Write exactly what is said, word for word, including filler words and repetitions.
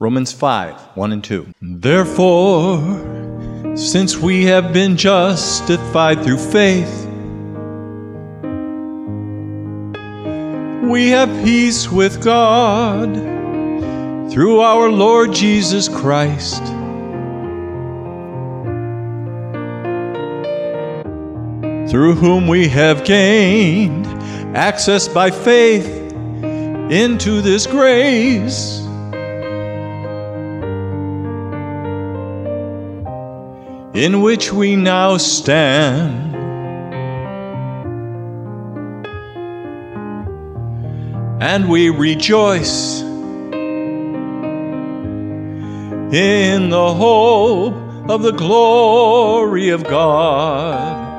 Romans five, one and two. Therefore, since we have been justified through faith, we have peace with God through our Lord Jesus Christ. Through whom we have gained access by faith into this grace, in which we now stand. And we rejoice in the hope of the glory of God.